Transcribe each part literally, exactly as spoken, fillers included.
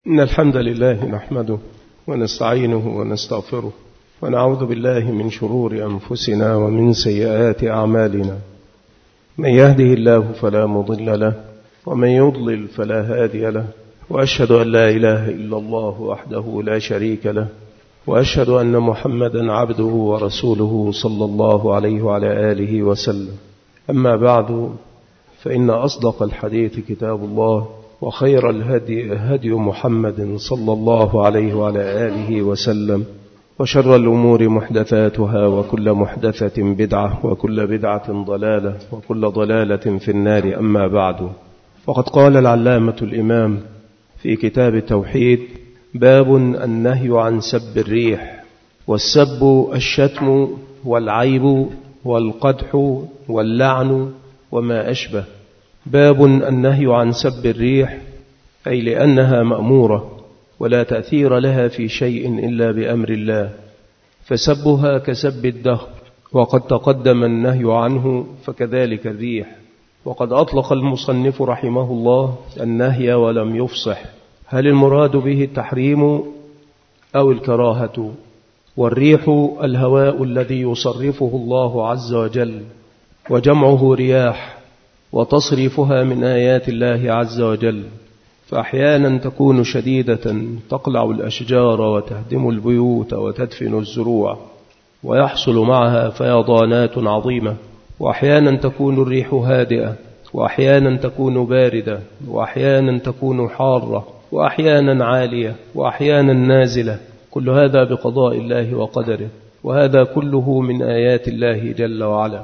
إن الحمد لله نحمده ونستعينه ونستغفره ونعوذ بالله من شرور أنفسنا ومن سيئات أعمالنا. من يهده الله فلا مضل له ومن يضلل فلا هادي له، وأشهد أن لا إله إلا الله وحده لا شريك له، وأشهد أن محمدا عبده ورسوله صلى الله عليه وعلى آله وسلم. أما بعد، فإن أصدق الحديث كتاب الله، وخير الهدي هدي محمد صلى الله عليه وعلى آله وسلم، وشر الأمور محدثاتها، وكل محدثة بدعة، وكل بدعة ضلالة، وكل ضلالة في النار. أما بعد، فقد قال العلامة الإمام في كتاب التوحيد: باب النهي عن سب الريح. والسب الشتم والعيب والقدح واللعن وما أشبه. باب النهي عن سب الريح، أي لأنها مأمورة ولا تأثير لها في شيء إلا بأمر الله، فسبها كسب الدهر، وقد تقدم النهي عنه، فكذلك الريح. وقد أطلق المصنف رحمه الله النهي ولم يفصح، هل المراد به التحريم أو الكراهة؟ والريح الهواء الذي يصرفه الله عز وجل، وجمعه رياح، وتصريفها من آيات الله عز وجل، فأحيانا تكون شديدة تقلع الأشجار وتهدم البيوت وتدفن الزروع، ويحصل معها فيضانات عظيمة. وأحيانا تكون الريح هادئة، وأحيانا تكون باردة، وأحيانا تكون حارة، وأحيانا عالية، وأحيانا نازلة. كل هذا بقضاء الله وقدره، وهذا كله من آيات الله جل وعلا.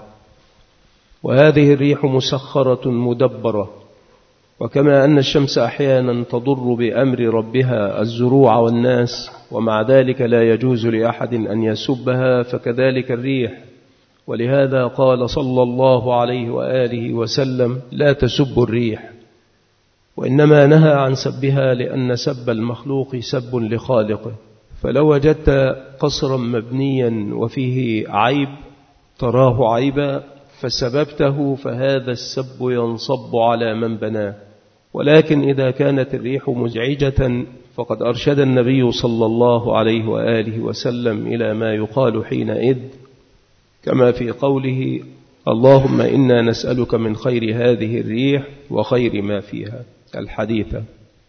وهذه الريح مسخرة مدبرة، وكما أن الشمس أحيانا تضر بأمر ربها الزروع والناس، ومع ذلك لا يجوز لأحد أن يسبها، فكذلك الريح. ولهذا قال صلى الله عليه وآله وسلم: لا تسبوا الريح. وإنما نهى عن سبها لأن سب المخلوق سب لخالقه. فلو وجدت قصرا مبنيا وفيه عيب تراه عيبا فسببته، فهذا السب ينصب على من بناه. ولكن إذا كانت الريح مزعجة، فقد أرشد النبي صلى الله عليه وآله وسلم إلى ما يقال حينئذ، كما في قوله: اللهم إنا نسألك من خير هذه الريح وخير ما فيها، الحديثة.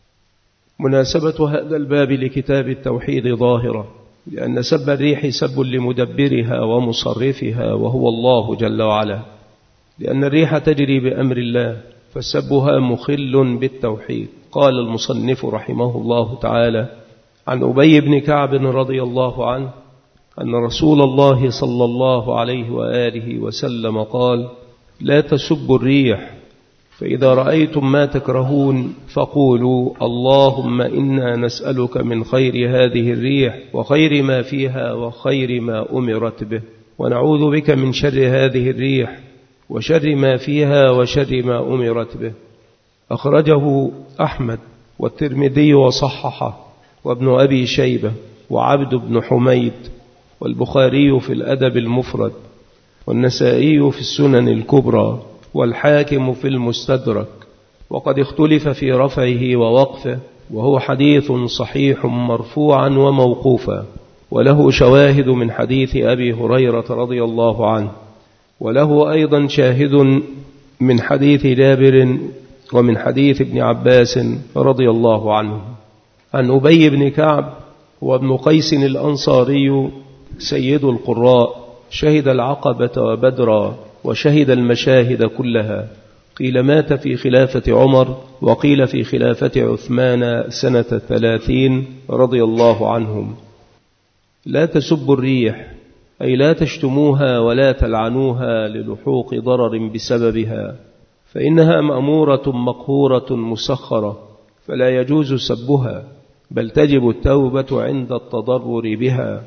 مناسبة هذا الباب لكتاب التوحيد ظاهرة، لأن سب الريح سب لمدبرها ومصرفها، وهو الله جل وعلا، لأن الريح تجري بأمر الله، فسبها مخل بالتوحيد. قال المصنف رحمه الله تعالى عن أبي بن كعب رضي الله عنه أن رسول الله صلى الله عليه وآله وسلم قال: لا تسبوا الريح، فإذا رأيتم ما تكرهون فقولوا: اللهم إنا نسألك من خير هذه الريح وخير ما فيها وخير ما أمرت به، ونعوذ بك من شر هذه الريح وشر ما فيها وشر ما أمرت به. أخرجه أحمد والترمذي وصححه، وابن أبي شيبة، وعبد بن حميد، والبخاري في الأدب المفرد، والنسائي في السنن الكبرى، والحاكم في المستدرك. وقد اختلف في رفعه ووقفه، وهو حديث صحيح مرفوعا وموقوفا، وله شواهد من حديث أبي هريرة رضي الله عنه، وله أيضا شاهد من حديث جابر ومن حديث ابن عباس رضي الله عنه. عن أبي بن كعب وابن قيس الأنصاري سيد القراء، شهد العقبة وبدرا، وشهد المشاهد كلها. قيل مات في خلافة عمر، وقيل في خلافة عثمان سنة ثلاثين رضي الله عنهم. لا تسبوا الريح، أي لا تشتموها ولا تلعنوها للحوق ضرر بسببها، فإنها مأمورة مقهورة مسخرة، فلا يجوز سبها، بل تجب التوبة عند التضرر بها.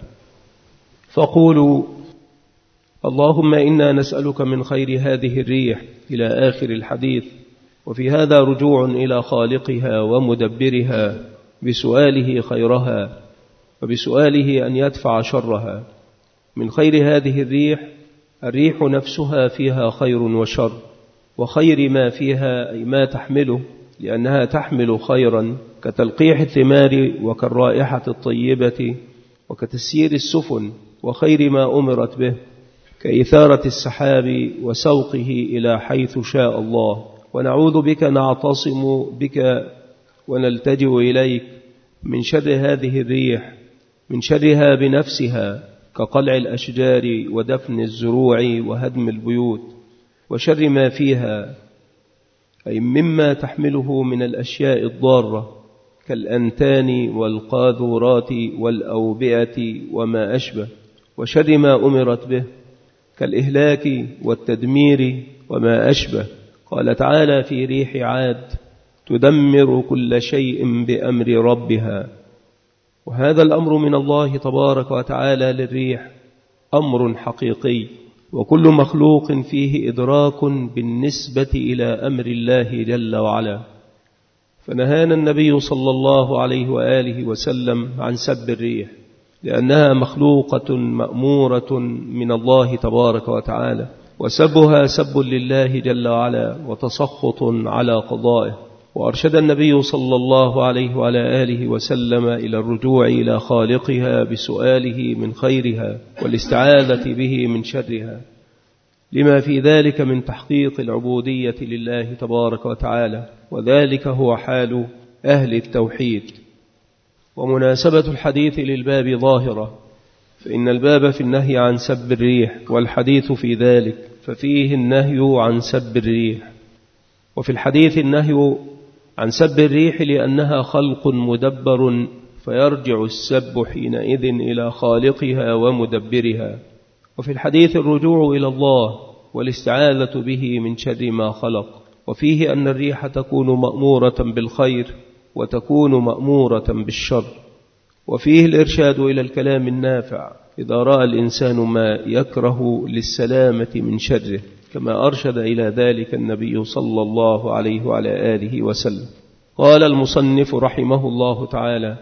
فقولوا: اللهم إنا نسألك من خير هذه الريح، إلى آخر الحديث. وفي هذا رجوع إلى خالقها ومدبرها بسؤاله خيرها، وبسؤاله أن يدفع شرها. من خير هذه الريح، الريح نفسها فيها خير وشر، وخير ما فيها أي ما تحمله، لأنها تحمل خيرا كتلقيح الثمار وكالرائحة الطيبة وكتسيير السفن وخير ما أمرت به، كإثارة السحاب وسوقه إلى حيث شاء الله. ونعوذ بك نعتصم بك ونلتجئ إليك من شر هذه الريح، من شرها بنفسها كقلع الأشجار ودفن الزروع وهدم البيوت، وشر ما فيها أي مما تحمله من الأشياء الضارة كالأنتان والقاذورات والأوبئة وما أشبه، وشر ما أمرت به كالإهلاك والتدمير وما أشبه. قال تعالى في ريح عاد تدمر كل شيء بأمر ربها. وهذا الأمر من الله تبارك وتعالى للريح أمر حقيقي، وكل مخلوق فيه إدراك بالنسبة إلى أمر الله جل وعلا. فنهانا النبي صلى الله عليه وآله وسلم عن سب الريح، لأنها مخلوقة مأمورة من الله تبارك وتعالى، وسبها سب لله جل وعلا وتسخط على قضائه. وأرشد النبي صلى الله عليه وعلى آله وسلم إلى الرجوع إلى خالقها بسؤاله من خيرها والاستعاذة به من شرها، لما في ذلك من تحقيق العبودية لله تبارك وتعالى، وذلك هو حال أهل التوحيد. ومناسبة الحديث للباب ظاهرة، فإن الباب في النهي عن سب الريح، والحديث في ذلك ففيه النهي عن سب الريح. وفي الحديث النهي عن سب الريح لأنها خلق مدبر، فيرجع السب حينئذ إلى خالقها ومدبرها. وفي الحديث الرجوع إلى الله والاستعاذة به من شر ما خلق. وفيه أن الريح تكون مأمورة بالخير وتكون مأمورة بالشر. وفيه الإرشاد إلى الكلام النافع إذا رأى الإنسان ما يكره للسلامة من شره، كما أرشد إلى ذلك النبي صلى الله عليه وعلى آله وسلم. قال المصنف رحمه الله تعالى: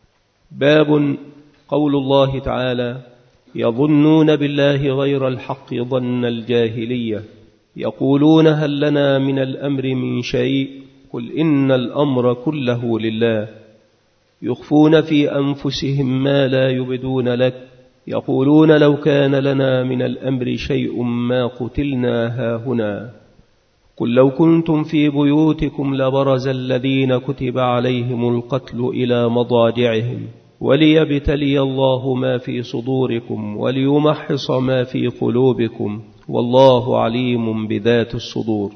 باب قول الله تعالى: يظنون بالله غير الحق ظن الجاهلية، يقولون هل لنا من الأمر من شيء، قل إن الأمر كله لله، يخفون في أنفسهم ما لا يبدون لك، يقولون لو كان لنا من الأمر شيء ما قتلنا هاهنا، قل لو كنتم في بيوتكم لبرز الذين كتب عليهم القتل إلى مضاجعهم وليبتلي الله ما في صدوركم وليمحص ما في قلوبكم والله عليم بذات الصدور.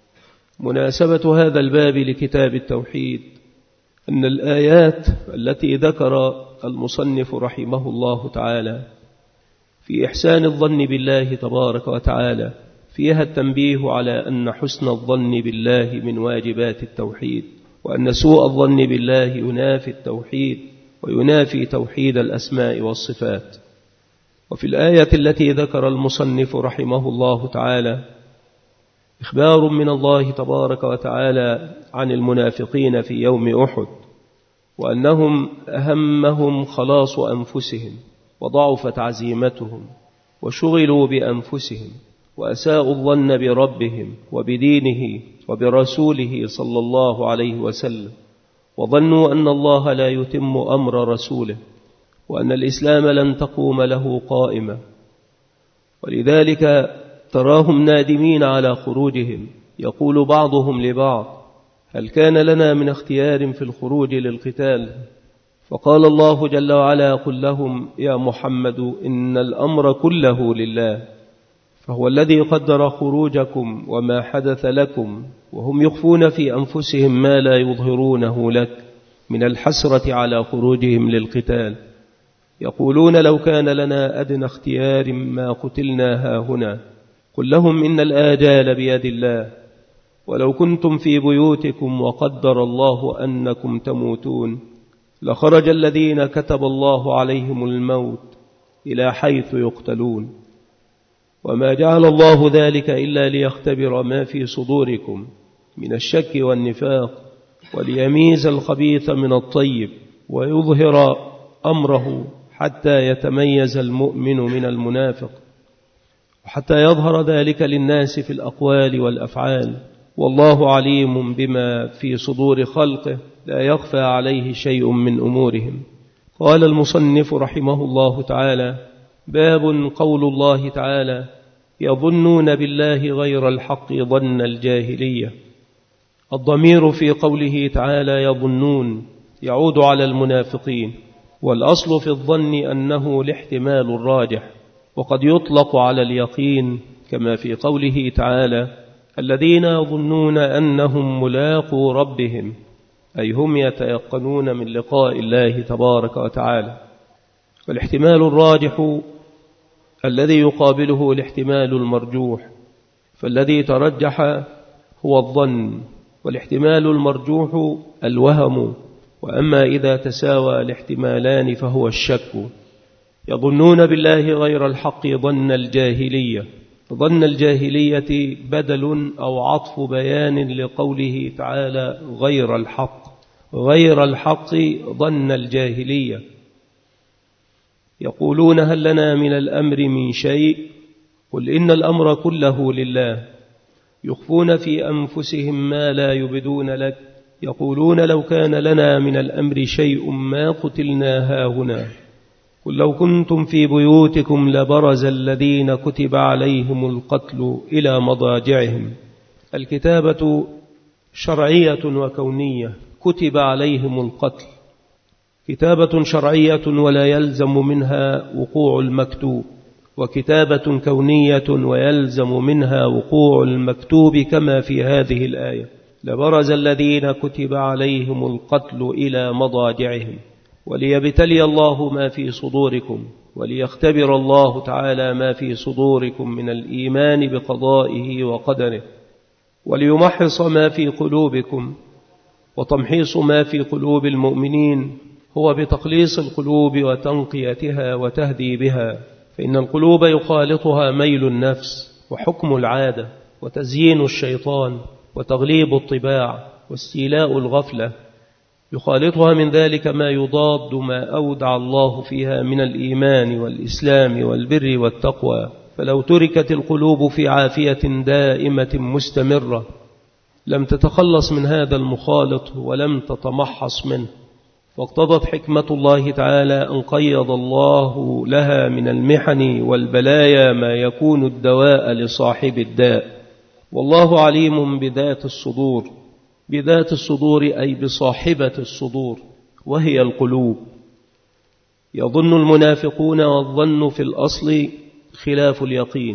مناسبة هذا الباب لكتاب التوحيد أن الآيات التي ذكر المصنف رحمه الله تعالى في إحسان الظن بالله تبارك وتعالى فيها التنبيه على أن حسن الظن بالله من واجبات التوحيد، وأن سوء الظن بالله ينافي التوحيد وينافي توحيد الأسماء والصفات. وفي الآية التي ذكر المصنف رحمه الله تعالى إخبار من الله تبارك وتعالى عن المنافقين في يوم أحد، وأنهم أهمهم خلاص أنفسهم وضعفت عزيمتهم وشغلوا بأنفسهم وأساءوا الظن بربهم وبدينه وبرسوله صلى الله عليه وسلم، وظنوا أن الله لا يتم أمر رسوله وأن الإسلام لن تقوم له قائمة، ولذلك تراهم نادمين على خروجهم. يقول بعضهم لبعض: هل كان لنا من اختيار في الخروج للقتال؟ فقال الله جل وعلا: قل لهم يا محمد إن الأمر كله لله، فهو الذي قدر خروجكم وما حدث لكم، وهم يخفون في أنفسهم ما لا يظهرونه لك من الحسرة على خروجهم للقتال. يقولون لو كان لنا أدنى اختيار ما قتلنا هاهنا، قل لهم إن الآجال بيد الله، ولو كنتم في بيوتكم وقدر الله أنكم تموتون لخرج الذين كتب الله عليهم الموت إلى حيث يقتلون، وما جعل الله ذلك إلا ليختبر ما في صدوركم من الشك والنفاق، وليميز الخبيث من الطيب ويظهر أمره حتى يتميز المؤمن من المنافق، وحتى يظهر ذلك للناس في الأقوال والأفعال، والله عليم بما في صدور خلقه لا يخفى عليه شيء من أمورهم. قال المصنف رحمه الله تعالى: باب قول الله تعالى: يظنون بالله غير الحق ظن الجاهلية. الضمير في قوله تعالى يظنون يعود على المنافقين، والأصل في الظن أنه الاحتمال الراجح، وقد يطلق على اليقين كما في قوله تعالى: الذين يظنون أنهم ملاقو ربهم، أي هم يتيقنون من لقاء الله تبارك وتعالى. والاحتمال الراجح الذي يقابله الاحتمال المرجوح، فالذي ترجح هو الظن، والاحتمال المرجوح الوهم، وأما إذا تساوى الاحتمالان فهو الشك. يظنون بالله غير الحق ظن الجاهلية. ظن الجاهلية بدل أو عطف بيان لقوله تعالى غير الحق. غير الحق ظن الجاهلية. يقولون هل لنا من الأمر من شيء؟ قل إن الأمر كله لله. يخفون في أنفسهم ما لا يبدون لك. يقولون لو كان لنا من الأمر شيء ما قتلنا هاهنا. قل لو كنتم في بيوتكم لبرز الذين كتب عليهم القتل إلى مضاجعهم. الكتابة شرعية وكونية. كتب عليهم القتل كتابة شرعية ولا يلزم منها وقوع المكتوب، وكتابة كونية ويلزم منها وقوع المكتوب كما في هذه الآية: لبرز الذين كتب عليهم القتل إلى مضاجعهم وليبتلي الله ما في صدوركم وليختبر الله تعالى ما في صدوركم من الإيمان بقضائه وقدره وليمحص ما في قلوبكم. وتمحيص ما في قلوب المؤمنين هو بتقليص القلوب وتنقيتها وتهذيبها، فإن القلوب يخالطها ميل النفس وحكم العادة وتزيين الشيطان وتغليب الطباع واستيلاء الغفلة. يخالطها من ذلك ما يضاد ما أودع الله فيها من الإيمان والإسلام والبر والتقوى. فلو تركت القلوب في عافية دائمة مستمرة لم تتخلص من هذا المخالط ولم تتمحص منه. واقتضت حكمة الله تعالى أن قيض الله لها من المحن والبلايا ما يكون الدواء لصاحب الداء. والله عليم بذات الصدور. بذات الصدور أي بصاحبة الصدور وهي القلوب. يظن المنافقون، والظن في الأصل خلاف اليقين.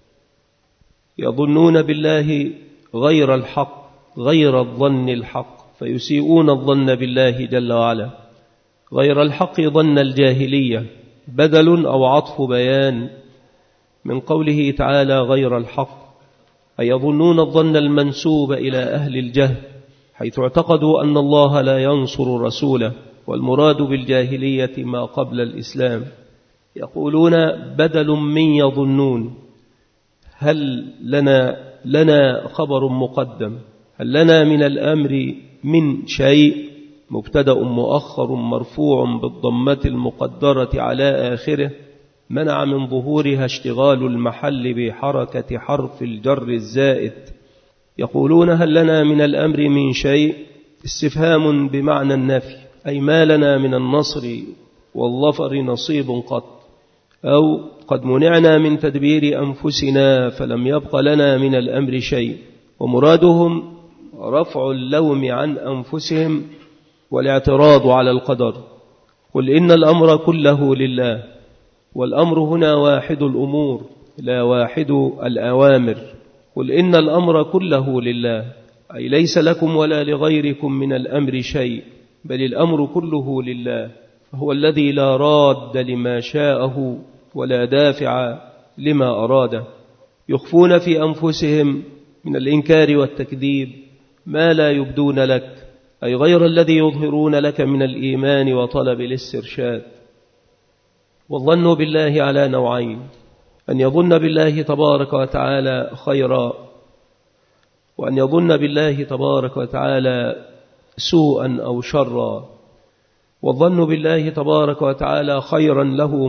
يظنون بالله غير الحق غير الظن الحق، فيسيئون الظن بالله جل وعلا. غير الحق ظن الجاهلية بدل أو عطف بيان من قوله تعالى غير الحق، أي يظنون الظن المنسوب إلى أهل الجهل، حيث اعتقدوا أن الله لا ينصر رسوله، والمراد بالجاهلية ما قبل الإسلام. يقولون بدل من يظنون. هل لنا لنا خبر مقدم. هل لنا من الأمر من شيء؟ مبتدأ مؤخر مرفوع بالضمة المقدرة على آخره، منع من ظهورها اشتغال المحل بحركة حرف الجر الزائد. يقولون هل لنا من الأمر من شيء؟ استفهام بمعنى النفي، أي ما لنا من النصر والظفر نصيب قط، أو قد منعنا من تدبير أنفسنا فلم يبق لنا من الأمر شيء. ومرادهم رفع اللوم عن أنفسهم والاعتراض على القدر. قل إن الأمر كله لله. والأمر هنا واحد الأمور لا واحد الأوامر. قل إن الأمر كله لله، أي ليس لكم ولا لغيركم من الأمر شيء، بل الأمر كله لله، فهو الذي لا راد لما شاءه ولا دافع لما أراده. يخفون في أنفسهم من الإنكار والتكذيب ما لا يبدون لك، أي غير الذي يظهرون لك من الإيمان وطلب الاسترشاد. والظن بالله على نوعين: أن يظن بالله تبارك وتعالى خيرا، وأن يظن بالله تبارك وتعالى سوءا أو شرا. والظن بالله تبارك وتعالى خيرا له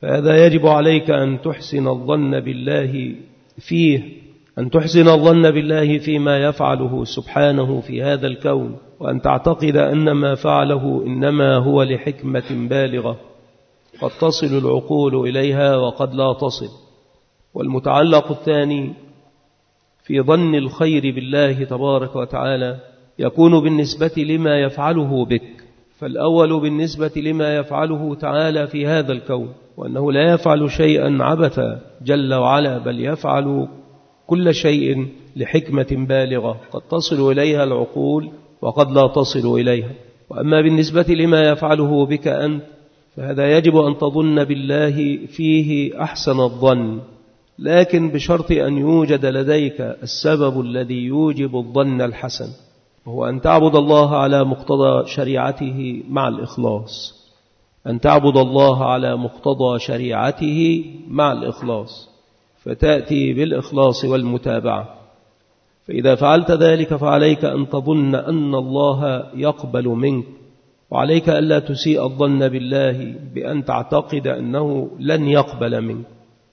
فهذا يجب عليك أن تحسن الظن بالله فيه، أن تحسن الظن بالله فيما يفعله سبحانه في هذا الكون، وأن تعتقد أن ما فعله إنما هو لحكمة بالغة قد تصل العقول إليها وقد لا تصل. والمتعلق الثاني في ظن الخير بالله تبارك وتعالى يكون بالنسبة لما يفعله بك. فالأول بالنسبة لما يفعله تعالى في هذا الكون، وأنه لا يفعل شيئا عبثا جل وعلا، بل يفعل كل شيء لحكمة بالغة قد تصل إليها العقول وقد لا تصل إليها. وأما بالنسبة لما يفعله بك أنت فهذا يجب أن تظن بالله فيه أحسن الظن، لكن بشرط أن يوجد لديك السبب الذي يوجب الظن الحسن، وهو أن تعبد الله على مقتضى شريعته مع الإخلاص، أن تعبد الله على مقتضى شريعته مع الإخلاص، فتأتي بالإخلاص والمتابعة. فإذا فعلت ذلك فعليك أن تظن أن الله يقبل منك، وعليك ألا تسيء الظن بالله بأن تعتقد أنه لن يقبل منك.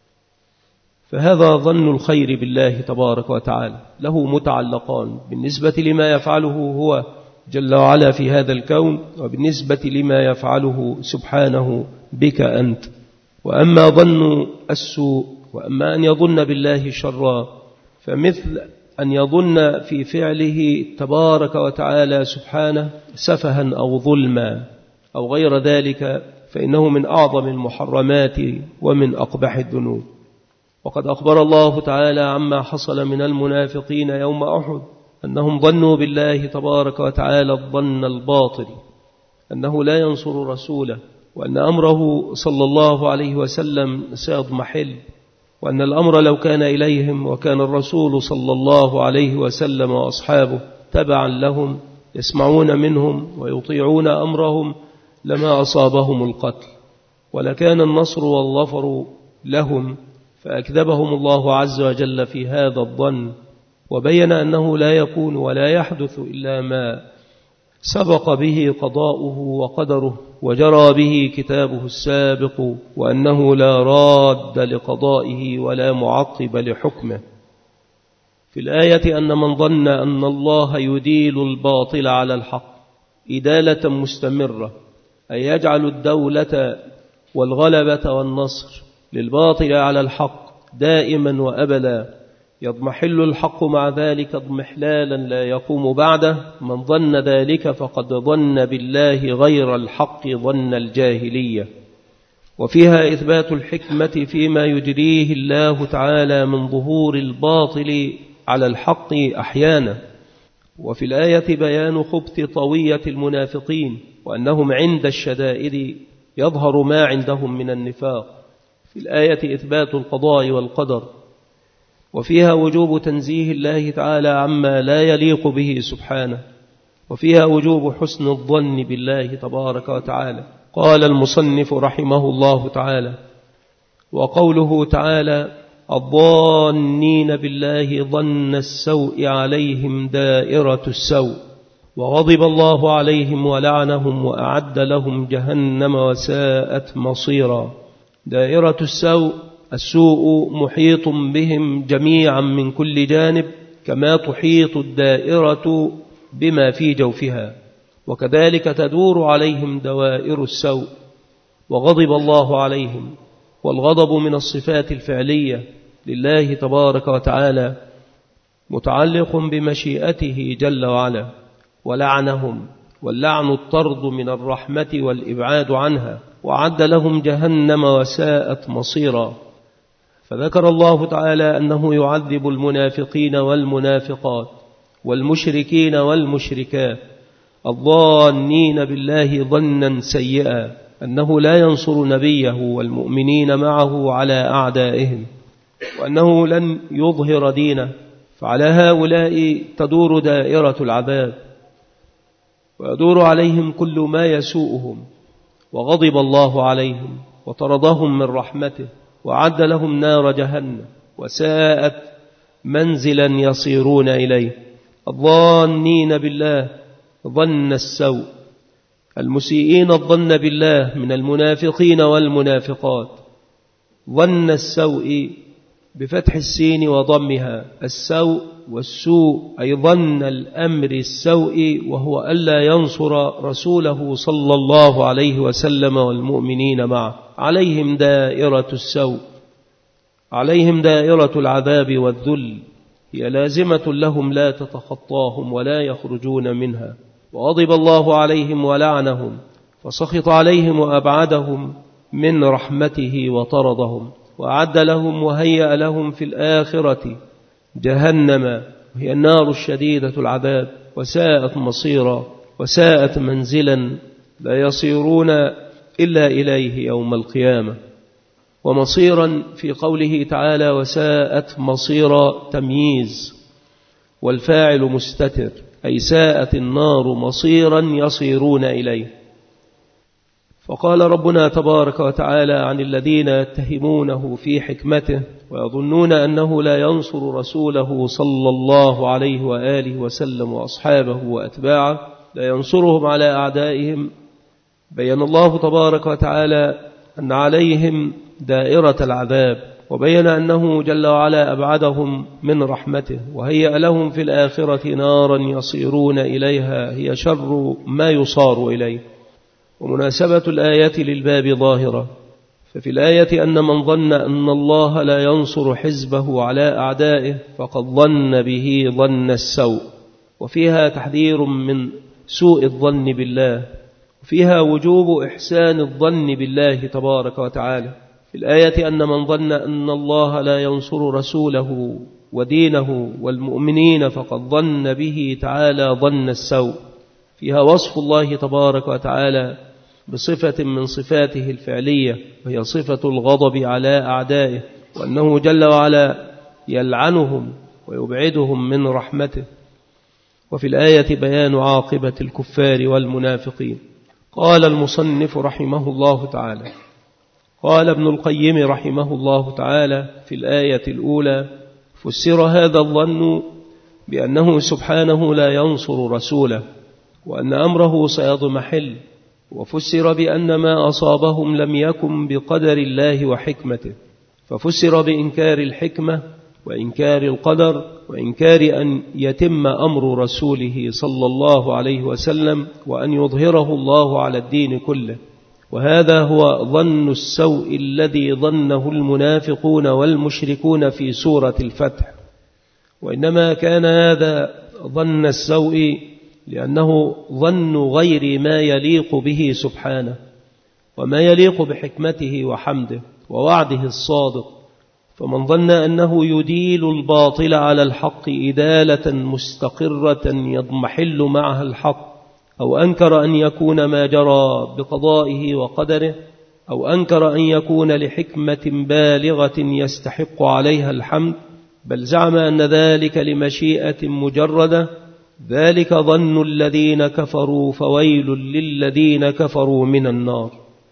فهذا ظن الخير بالله تبارك وتعالى له متعلقان، بالنسبة لما يفعله هو جل وعلا في هذا الكون، وبالنسبة لما يفعله سبحانه بك أنت. وأما ظن السوء، وأما أن يظن بالله شرا، فمثل أن يظن في فعله تبارك وتعالى سبحانه سفها أو ظلما أو غير ذلك، فإنه من أعظم المحرمات ومن أقبح الذنوب. وقد أخبر الله تعالى عما حصل من المنافقين يوم أحد أنهم ظنوا بالله تبارك وتعالى الظن الباطل، أنه لا ينصر رسوله، وأن أمره صلى الله عليه وسلم سيضمحل، وأن الأمر لو كان إليهم وكان الرسول صلى الله عليه وسلم وأصحابه تبعا لهم يسمعون منهم ويطيعون أمرهم لما أصابهم القتل، ولكان النصر والظفر لهم. فأكذبهم الله عز وجل في هذا الظن، وبين أنه لا يكون ولا يحدث إلا ما سبق به قضاؤه وقدره وجرى به كتابه السابق، وأنه لا راد لقضائه ولا معقب لحكمه. في الآية أن من ظن أن الله يديل الباطل على الحق إدالة مستمرة، أي يجعل الدولة والغلبة والنصر للباطل على الحق دائما وأبدا، يضمحل الحق مع ذلك اضمحلالا لا يقوم بعده. من ظن ذلك فقد ظن بالله غير الحق ظن الجاهلية. وفيها إثبات الحكمة فيما يجريه الله تعالى من ظهور الباطل على الحق أحيانا. وفي الآية بيان خبث طوية المنافقين، وأنهم عند الشدائد يظهر ما عندهم من النفاق. في الآية إثبات القضاء والقدر، وفيها وجوب تنزيه الله تعالى عما لا يليق به سبحانه، وفيها وجوب حسن الظن بالله تبارك وتعالى. قال المصنف رحمه الله تعالى: وقوله تعالى: الظانين بالله ظن السوء عليهم دائرة السوء، وغضب الله عليهم ولعنهم وأعد لهم جهنم وساءت مصيرا. دائرة السوء، السوء محيط بهم جميعا من كل جانب، كما تحيط الدائرة بما في جوفها، وكذلك تدور عليهم دوائر السوء. وغضب الله عليهم، والغضب من الصفات الفعلية لله تبارك وتعالى متعلق بمشيئته جل وعلا. ولعنهم، واللعن الطرد من الرحمة والإبعاد عنها، وعد لهم جهنم وساءت مصيرا. فذكر الله تعالى أنه يعذب المنافقين والمنافقات والمشركين والمشركات الظانين بالله ظنا سيئا، أنه لا ينصر نبيه والمؤمنين معه على أعدائهم، وأنه لن يظهر دينه. فعلى هؤلاء تدور دائرة العذاب، ويدور عليهم كل ما يسوءهم. وغضب الله عليهم وطردهم من رحمته، وعد لهم نار جهنم وساءت منزلا يصيرون إليه. الظانين بالله ظن السوء، المسيئين الظن بالله من المنافقين والمنافقات، ظن السوء بفتح السين وضمها، السوء والسوء أي ظن الأمر السوء، وهو ألا ينصر رسوله صلى الله عليه وسلم والمؤمنين معه. عليهم دائرة السوء، عليهم دائرة العذاب والذل، هي لازمة لهم لا تتخطاهم ولا يخرجون منها. وغضب الله عليهم ولعنهم، فسخط عليهم وأبعدهم من رحمته وطردهم، وأعد لهم وهيأ لهم في الآخرة جهنم، وهي النار الشديدة العذاب، وساءت مصيرا وساءت منزلا، لا يصيرون إلا إليه يوم القيامة. ومصيرا في قوله تعالى وساءت مصيرا تمييز، والفاعل مستتر، أي ساءت النار مصيرا يصيرون إليه. فقال ربنا تبارك وتعالى عن الذين يتهمونه في حكمته ويظنون أنه لا ينصر رسوله صلى الله عليه وآله وسلم وأصحابه وأتباعه، لا ينصرهم على أعدائهم. بيّن الله تبارك وتعالى أن عليهم دائرة العذاب، وبين أنه جل وعلا أبعدهم من رحمته، وهيأ لهم في الآخرة نارا يصيرون إليها هي شر ما يصار إليه. ومناسبة الآية للباب ظاهرة، ففي الآية أن من ظن أن الله لا ينصر حزبه على أعدائه فقد ظن به ظن السوء، وفيها تحذير من سوء الظن بالله، وفيها وجوب إحسان الظن بالله تبارك وتعالى. في الآية أن من ظن أن الله لا ينصر رسوله ودينه والمؤمنين فقد ظن به تعالى ظن السوء، فيها وصف الله تبارك وتعالى بصفة من صفاته الفعلية، وهي صفة الغضب على أعدائه، وأنه جل وعلا يلعنهم ويبعدهم من رحمته. وفي الآية بيان عاقبة الكفار والمنافقين. قال المصنف رحمه الله تعالى، قال ابن القيم رحمه الله تعالى في الآية الأولى: فسر هذا الظن بأنه سبحانه لا ينصر رسوله، وأن أمره سيضمحل، وفسر بأن ما أصابهم لم يكن بقدر الله وحكمته، ففسر بإنكار الحكمة وإنكار القدر وإنكار أن يتم أمر رسوله صلى الله عليه وسلم وأن يظهره الله على الدين كله. وهذا هو ظن السوء الذي ظنه المنافقون والمشركون في سورة الفتح. وإنما كان هذا ظن السوء لأنه ظن غير ما يليق به سبحانه، وما يليق بحكمته وحمده ووعده الصادق. فمن ظن أنه يديل الباطل على الحق إدالة مستقرة يضمحل معها الحق، أو أنكر أن يكون ما جرى بقضائه وقدره، أو أنكر أن يكون لحكمة بالغة يستحق عليها الحمد، بل زعم أن ذلك لمشيئة مجردة، ذلك ظن الذين كفروا، فويل للذين كفروا من النار.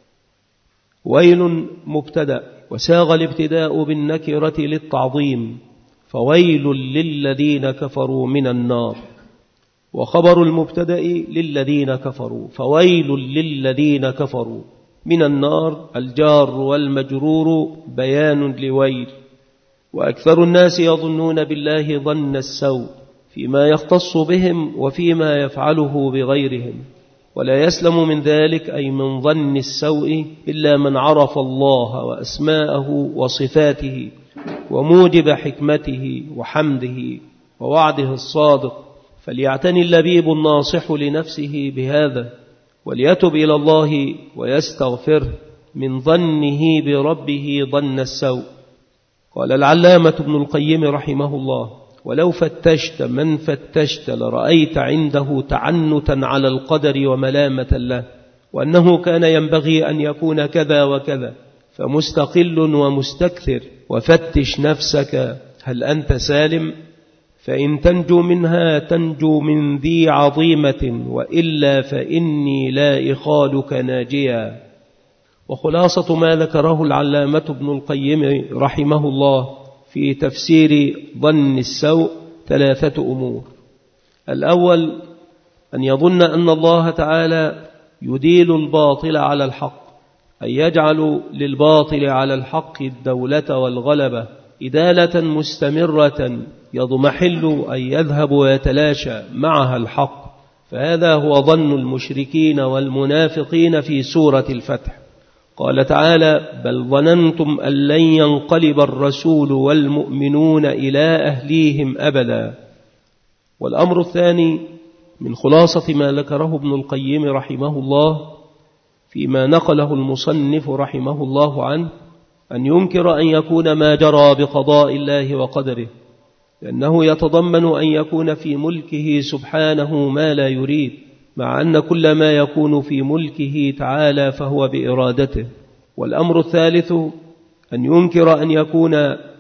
ويل مبتدأ، وساغ الابتداء بالنكرة للتعظيم، فويل للذين كفروا من النار. وخبر المبتدأ للذين كفروا، فويل للذين كفروا من النار، الجار والمجرور بيان لويل. وأكثر الناس يظنون بالله ظن السوء فيما يختص بهم وفيما يفعله بغيرهم، ولا يسلم من ذلك أي من ظن السوء إلا من عرف الله وأسماءه وصفاته وموجب حكمته وحمده ووعده الصادق. فليعتني اللبيب الناصح لنفسه بهذا، وليتب إلى الله ويستغفر من ظنه بربه ظن السوء. قال العلامة ابن القيم رحمه الله: ولو فتشت من فتشت لرأيت عنده تعنتا على القدر وملامة له، وأنه كان ينبغي أن يكون كذا وكذا، فمستقل ومستكثر. وفتش نفسك هل أنت سالم؟ فإن تنجو منها تنجو من ذي عظيمة، وإلا فإني لا إخالك ناجيا. وخلاصة ما ذكره العلامة ابن القيم رحمه الله في تفسير ظن السوء ثلاثة أمور. الأول أن يظن أن الله تعالى يديل الباطل على الحق، أن يجعلوا للباطل على الحق الدولة والغلبة إدالة مستمرة يضمحل أن يذهب ويتلاشى معها الحق، فهذا هو ظن المشركين والمنافقين في سورة الفتح. قال تعالى: بل ظننتم أن لن ينقلب الرسول والمؤمنون إلى أهليهم أبدا. والأمر الثاني من خلاصة ما ذكره ابن القيم رحمه الله فيما نقله المصنف رحمه الله عنه أن ينكر أن يكون ما جرى بقضاء الله وقدره، لأنه يتضمن أن يكون في ملكه سبحانه ما لا يريد، مع أن كل ما يكون في ملكه تعالى فهو بإرادته. والأمر الثالث أن ينكر أن يكون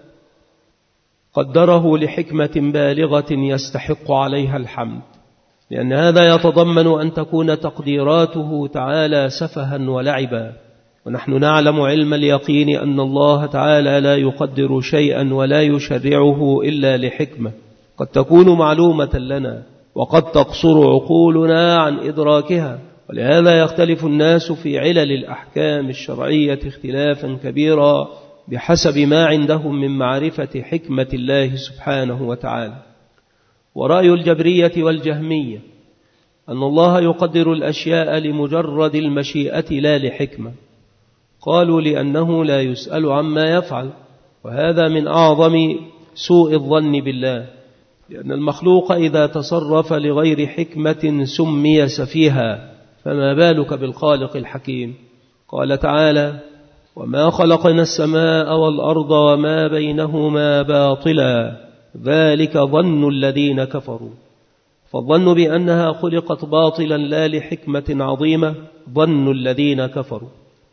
قدره لحكمة بالغة يستحق عليها الحمد، لأن هذا يتضمن أن تكون تقديراته تعالى سفها ولعبا، ونحن نعلم علم اليقين أن الله تعالى لا يقدر شيئا ولا يشرعه إلا لحكمة قد تكون معلومة لنا وقد تقصر عقولنا عن إدراكها. ولهذا يختلف الناس في علل الأحكام الشرعية اختلافا كبيرا بحسب ما عندهم من معرفة حكمة الله سبحانه وتعالى. ورأي الجبرية والجهمية أن الله يقدر الأشياء لمجرد المشيئة لا لحكمة، قالوا لأنه لا يسأل عما يفعل، وهذا من أعظم سوء الظن بالله، لأن المخلوق إذا تصرف لغير حكمة سمي سفيها، فما بالك بالخالق الحكيم. قال تعالى: وما خلقنا السماء والأرض وما بينهما باطلا ذلك ظن الذين كفروا. فالظن بأنها خلقت باطلا لا لحكمة عظيمة ظن الذين كفروا.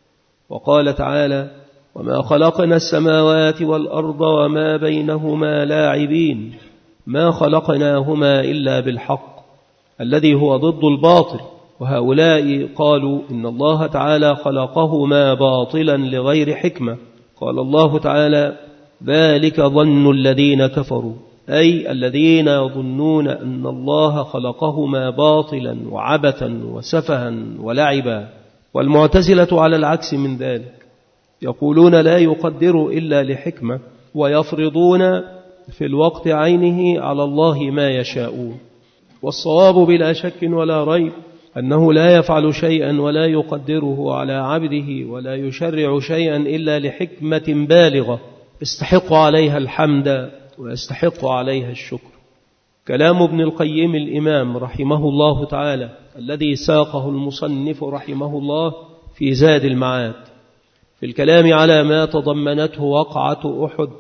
وقال تعالى: وما خلقنا السماوات والأرض وما بينهما لاعبين ما خلقناهما إلا بالحق الذي هو ضد الباطل. وهؤلاء قالوا إن الله تعالى خلقهما باطلا لغير حكمة. قال الله تعالى: ذلك ظن الذين كفروا، أي الذين يظنون أن الله خلقهما باطلا وعبثا وسفها ولعبا. والمعتزلة على العكس من ذلك، يقولون لا يقدر إلا لحكمة، ويفرضون في الوقت عينه على الله ما يشاءون. والصواب بلا شك ولا ريب أنه لا يفعل شيئا ولا يقدره على عبده ولا يشرع شيئا إلا لحكمة بالغة يستحق عليها الحمد ويستحق عليها الشكر. كلام ابن القيم الإمام رحمه الله تعالى الذي ساقه المصنف رحمه الله في زاد المعاد في الكلام على ما تضمنته وقعة أحد.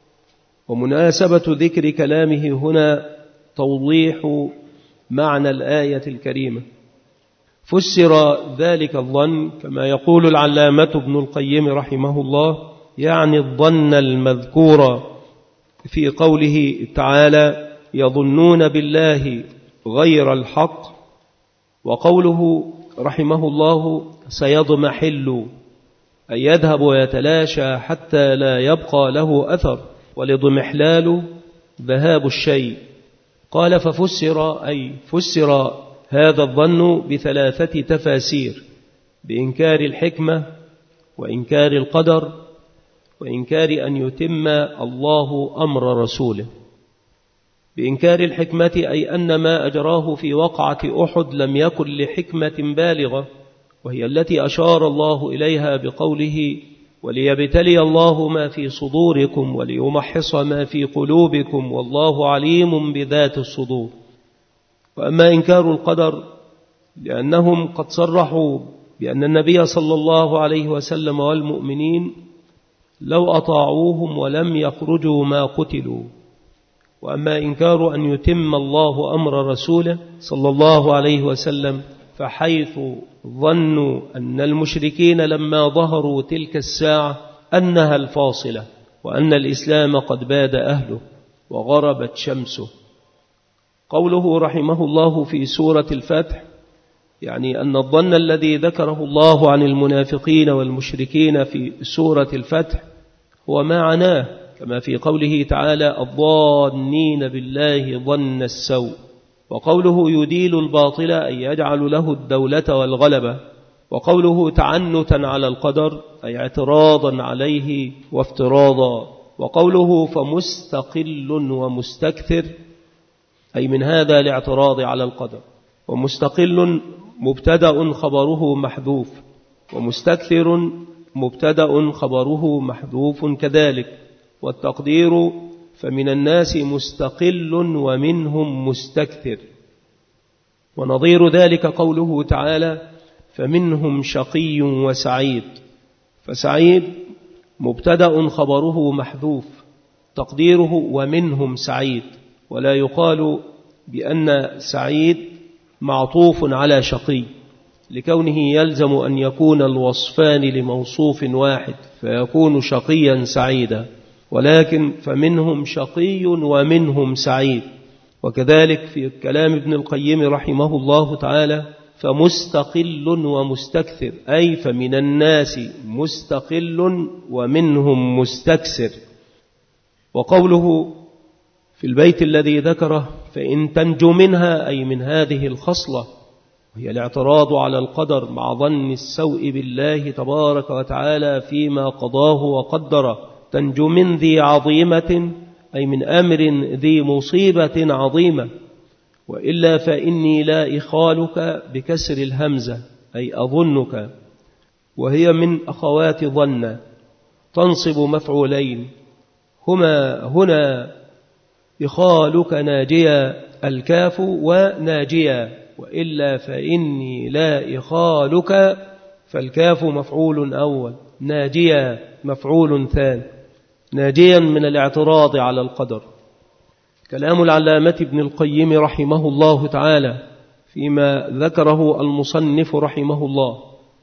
ومناسبة ذكر كلامه هنا توضيح معنى الآية الكريمة. فسر ذلك الظن كما يقول العلامة ابن القيم رحمه الله، يعني الظن المذكور في قوله تعالى: يظنون بالله غير الحق، وقوله رحمه الله: سيضمحل أن يذهب ويتلاشى حتى لا يبقى له أثر، ولضمحلال ذهاب الشيء. قال: ففسر أي فسر هذا الظن بثلاثة تفاسير: بإنكار الحكمة، وإنكار القدر، وإنكار أن يتم الله أمر رسوله. بإنكار الحكمة أي أن ما أجراه في وقعة أحد لم يكن لحكمة بالغة، وهي التي أشار الله إليها بقوله: وليبتلي الله ما في صدوركم وليمحص ما في قلوبكم والله عليم بذات الصدور. وأما إنكار القدر لأنهم قد صرحوا بأن النبي صلى الله عليه وسلم والمؤمنين لو أطاعوهم ولم يخرجوا ما قتلوا. وأما إنكار أن يتم الله أمر رسوله صلى الله عليه وسلم فحيث ظنوا أن المشركين لما ظهروا تلك الساعة أنها الفاصلة، وأن الإسلام قد باد أهله وغربت شمسه. قوله رحمه الله في سورة الفتح يعني أن الظن الذي ذكره الله عن المنافقين والمشركين في سورة الفتح هو ما عناه، كما في قوله تعالى: الظانين بالله ظن السوء. وقوله يديل الباطل أي يجعل له الدولة والغلبة، وقوله تعنتا على القدر أي اعتراضا عليه وافتراضا. وقوله فمستقل ومستكثر أي من هذا الاعتراض على القدر. ومستقل مبتدأ خبره محذوف، ومستكثر مبتدأ خبره محذوف كذلك. والتقدير فمن الناس مستقل ومنهم مستكثر. ونظير ذلك قوله تعالى فمنهم شقي وسعيد. فسعيد مبتدأ خبره محذوف، تقديره ومنهم سعيد، ولا يقال بأن سعيد معطوف على شقي، لكونه يلزم أن يكون الوصفان لموصوف واحد فيكون شقيا سعيدا، ولكن فمنهم شقي ومنهم سعيد. وكذلك في كلام ابن القيم رحمه الله تعالى فمستقل ومستكثر أي فمن الناس مستقل ومنهم مستكثر. وقوله في البيت الذي ذكره فإن تنجو منها أي من هذه الخصلة، وهي الاعتراض على القدر مع ظن السوء بالله تبارك وتعالى فيما قضاه وقدره، تنجو من ذي عظيمة أي من أمر ذي مصيبة عظيمة، وإلا فإني لا إخالك بكسر الهمزة أي أظنك، وهي من أخوات ظن تنصب مفعولين هما هنا إخالك ناجيا الكاف وناجيا، وإلا فإني لا إخالك فالكاف مفعول أول، ناجيا مفعول ثاني، ناجيا من الاعتراض على القدر. كلام العلامة ابن القيم رحمه الله تعالى فيما ذكره المصنف رحمه الله،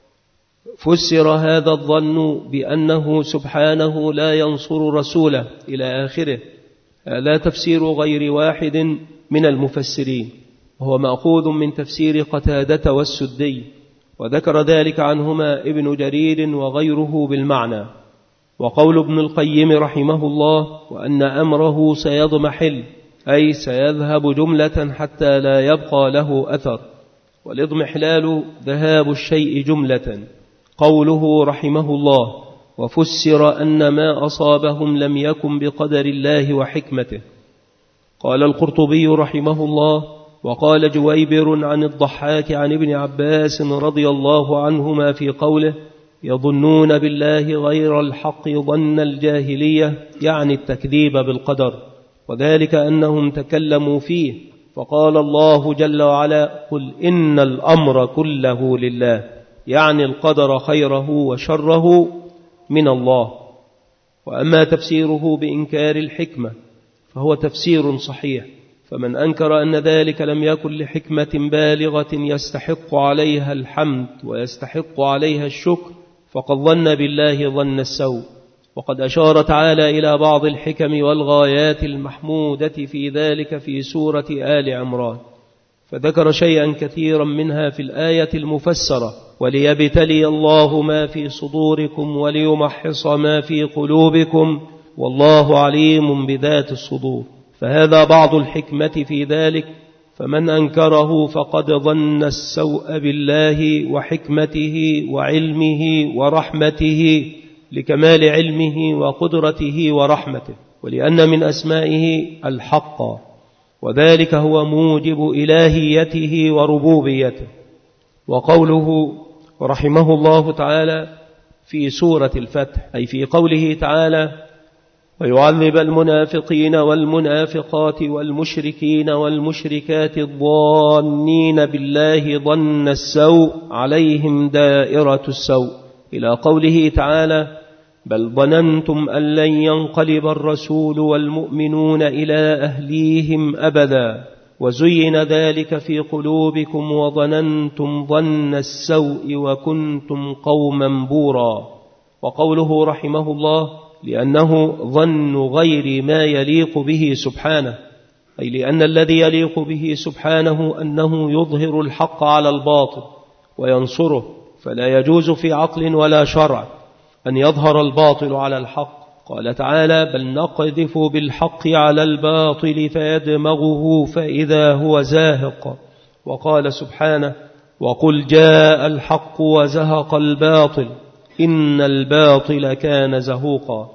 فسر هذا الظن بأنه سبحانه لا ينصر رسوله إلى آخره. هذا تفسير غير واحد من المفسرين، وهو مأخوذ من تفسير قتادة والسدي، وذكر ذلك عنهما ابن جرير وغيره بالمعنى. وقول ابن القيم رحمه الله وأن أمره سيضمحل أي سيذهب جملة حتى لا يبقى له أثر، والإضمحلال ذهاب الشيء جملة. قوله رحمه الله وفسر أن ما أصابهم لم يكن بقدر الله وحكمته. قال القرطبي رحمه الله وقال جويبر عن الضحاك عن ابن عباس رضي الله عنهما في قوله يظنون بالله غير الحق ظن الجاهلية، يعني التكذيب بالقدر، وذلك أنهم تكلموا فيه، فقال الله جل وعلا قل إن الأمر كله لله، يعني القدر خيره وشره من الله. وأما تفسيره بإنكار الحكمة فهو تفسير صحيح، فمن أنكر أن ذلك لم يكن لحكمة بالغة يستحق عليها الحمد ويستحق عليها الشكر فقد ظن بالله ظن السوء. وقد أشار تعالى إلى بعض الحكم والغايات المحمودة في ذلك في سورة آل عمران، فذكر شيئا كثيرا منها في الآية المفسرة وليبتلي الله ما في صدوركم وليمحص ما في قلوبكم والله عليم بذات الصدور. فهذا بعض الحكمة في ذلك، فمن أنكره فقد ظن السوء بالله وحكمته وعلمه ورحمته لكمال علمه وقدرته ورحمته، ولأن من أسمائه الحق، وذلك هو موجب إلهيته وربوبيته. وقوله رحمه الله تعالى في سورة الفتح أي في قوله تعالى ويعذب المنافقين والمنافقات والمشركين والمشركات الظانين بالله ظن السوء عليهم دائرة السوء، إلى قوله تعالى بل ظننتم أن لن ينقلب الرسول والمؤمنون إلى أهليهم أبدا وزين ذلك في قلوبكم وظننتم ظن السوء وكنتم قوما بورا. وقوله رحمه الله لأنه ظن غير ما يليق به سبحانه، أي لأن الذي يليق به سبحانه أنه يظهر الحق على الباطل وينصره، فلا يجوز في عقل ولا شرع أن يظهر الباطل على الحق. قال تعالى بل نقذف بالحق على الباطل فيدمغه فإذا هو زاهق. وقال سبحانه وقل جاء الحق وزهق الباطل إن الباطل كان زهوقا.